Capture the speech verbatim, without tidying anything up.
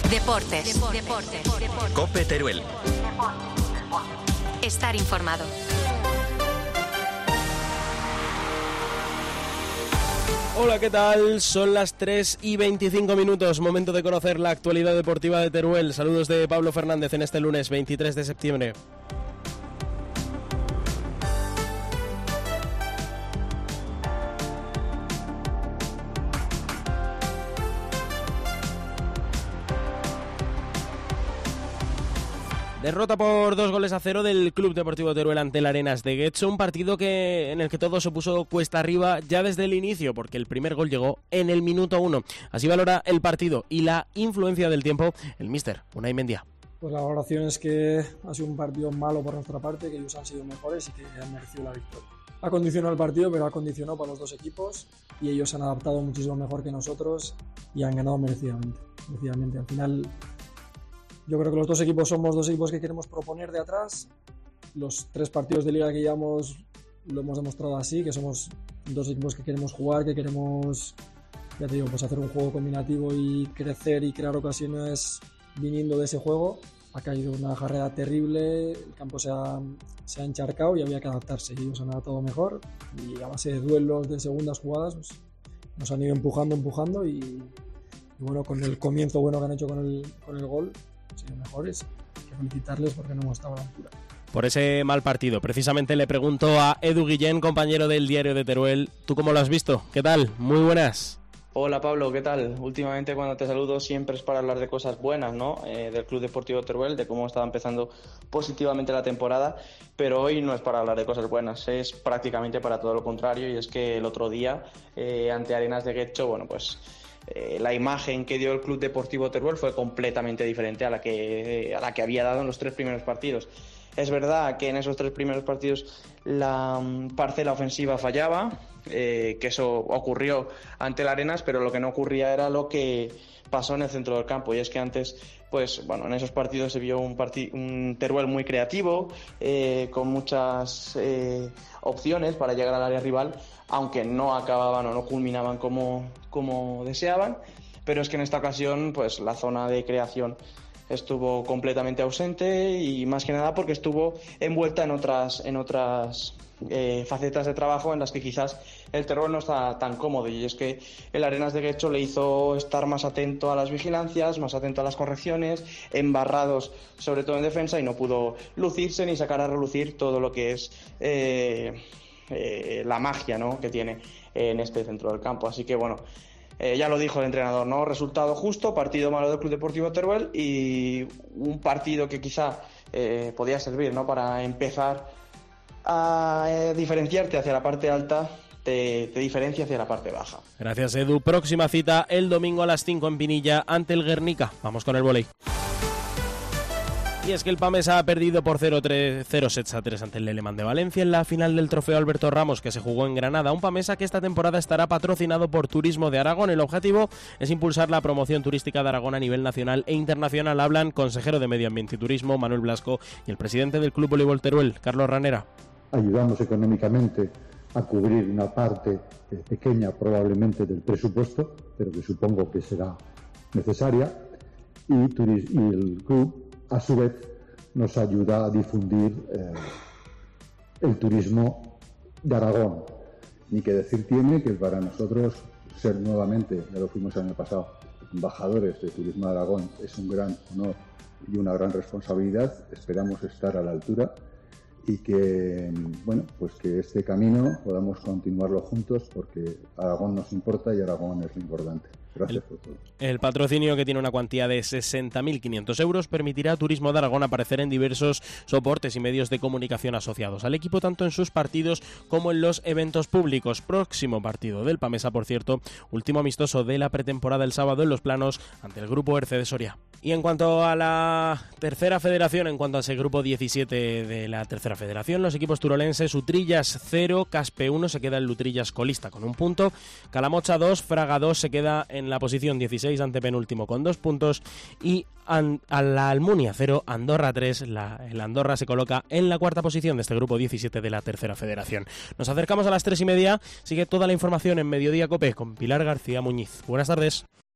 Deportes. Deportes. Deportes. COPE Teruel. Estar informado. Hola, ¿qué tal? Son las tres y veinticinco minutos, momento de conocer la actualidad deportiva de Teruel. Saludos de Pablo Fernández en este lunes veintitrés de septiembre. Derrota por dos goles a cero del Club Deportivo Teruel ante el Arenas de Guecho, un partido que en el que todo se puso cuesta arriba ya desde el inicio, porque el primer gol llegó en el minuto uno. Así valora el partido y la influencia del tiempo el míster Unai Mendia. Pues la valoración es que ha sido un partido malo por nuestra parte, que ellos han sido mejores y que han merecido la victoria. Ha condicionado el partido, pero ha condicionado para los dos equipos y ellos se han adaptado muchísimo mejor que nosotros y han ganado merecidamente. merecidamente. Al final, yo creo que los dos equipos somos dos equipos que queremos proponer de atrás. Los tres partidos de liga que llevamos lo hemos demostrado así, que somos dos equipos que queremos jugar, que queremos, ya te digo, pues hacer un juego combinativo y crecer y crear ocasiones viniendo de ese juego. Ha caído una jarrera terrible, el campo se ha, se ha encharcado y había que adaptarse. Y ellos han adaptado mejor y a base de duelos de segundas jugadas pues, nos han ido empujando, empujando y, y bueno, con el comienzo bueno que han hecho con el, con el gol, han sido mejores. Hay que felicitarles porque no hemos estado a la altura. Por ese mal partido, precisamente le pregunto a Edu Guillén, compañero del Diario de Teruel. ¿Tú cómo lo has visto? ¿Qué tal? Muy buenas. Hola Pablo, ¿qué tal? Últimamente cuando te saludo siempre es para hablar de cosas buenas, ¿no? Eh, del Club Deportivo Teruel, de cómo estaba empezando positivamente la temporada, pero hoy no es para hablar de cosas buenas, es prácticamente para todo lo contrario, y es que el otro día, eh, ante Arenas de Guecho, bueno, pues eh, la imagen que dio el Club Deportivo Teruel fue completamente diferente a la que, a la que había dado en los tres primeros partidos. Es verdad que en esos tres primeros partidos la parcela ofensiva fallaba, eh, que eso ocurrió ante el Arenas, pero lo que no ocurría era lo que pasó en el centro del campo, y es que antes, pues bueno, en esos partidos se vio un, parti- un Teruel muy creativo, eh, con muchas eh, opciones para llegar al área rival, aunque no acababan o no culminaban como, como deseaban, pero es que en esta ocasión, pues la zona de creación estuvo completamente ausente, y más que nada porque estuvo envuelta en otras en otras eh, facetas de trabajo en las que quizás el Teruel no está tan cómodo, y es que el Arenas de Guecho le hizo estar más atento a las vigilancias, más atento a las correcciones, embarrados sobre todo en defensa, y no pudo lucirse ni sacar a relucir todo lo que es eh, eh, la magia, ¿no?, que tiene en este centro del campo. Así que bueno, Eh, ya lo dijo el entrenador, ¿no? Resultado justo, partido malo del Club Deportivo Teruel, y un partido que quizá eh, podía servir, ¿no?, para empezar a eh, diferenciarte hacia la parte alta, te, te diferencia hacia la parte baja. Gracias, Edu. Próxima cita el domingo a las cinco en Pinilla ante el Guernica. Vamos con el vóley. Y es que el Pamesa ha perdido por cero sets a tres ante el Leleman de Valencia en la final del Trofeo Alberto Ramos, que se jugó en Granada. Un Pamesa que esta temporada estará patrocinado por Turismo de Aragón. El objetivo es impulsar la promoción turística de Aragón a nivel nacional e internacional. Hablan consejero de Medio Ambiente y Turismo, Manuel Blasco, y el presidente del Club Voleibol Teruel, Carlos Ranera. Ayudamos económicamente a cubrir una parte eh, pequeña probablemente del presupuesto, pero que supongo que será necesaria, y, turis- y el club a su vez nos ayuda a difundir eh, el turismo de Aragón. Ni que decir tiene que para nosotros ser nuevamente, ya lo fuimos el año pasado, embajadores de Turismo de Aragón es un gran honor y una gran responsabilidad. Esperamos estar a la altura y que, bueno, pues que este camino podamos continuarlo juntos, porque Aragón nos importa y Aragón es lo importante. Gracias por todo. El patrocinio, que tiene una cuantía de sesenta mil quinientos euros, permitirá a Turismo de Aragón aparecer en diversos soportes y medios de comunicación asociados al equipo, tanto en sus partidos como en los eventos públicos. Próximo partido del Pamesa, por cierto, último amistoso de la pretemporada el sábado en Los Planos ante el grupo Erce de Soria. Y en cuanto a la tercera federación, en cuanto a ese grupo diecisiete de la tercera federación, los equipos turolenses: Utrillas cero, Caspe uno, se queda el Utrillas colista con un punto, Calamocha dos, Fraga dos se queda en la posición dieciséis, antepenúltimo con dos puntos, y an- a la Almunia cero, Andorra tres, la, el Andorra se coloca en la cuarta posición de este grupo diecisiete de la tercera federación. Nos acercamos a las tres y media, sigue toda la información en Mediodía Cope con Pilar García Muñiz. Buenas tardes.